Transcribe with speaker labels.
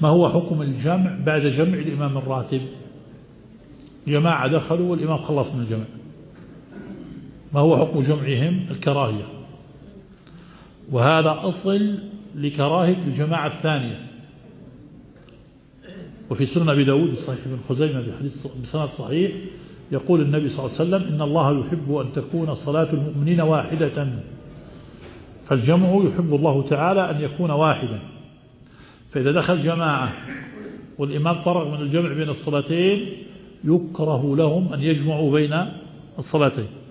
Speaker 1: ما هو حكم الجمع بعد جمع الإمام الراتب؟ جماعة دخلوا والإمام خلص من الجمع، ما هو حكم جمعهم؟ الكراهية، وهذا أصل لكراهة الجماعة الثانية. وفي سنن أبي داود صحيح ابن خزيمة بسند صحيح يقول النبي صلى الله عليه وسلم: إن الله يحب أن تكون صلاة المؤمنين واحدة، فالجمع يحب الله تعالى أن يكون واحدا. فإذا دخل جماعة والإمام فرغ من الجمع بين الصلاتين يكره لهم أن يجمعوا بين الصلاتين.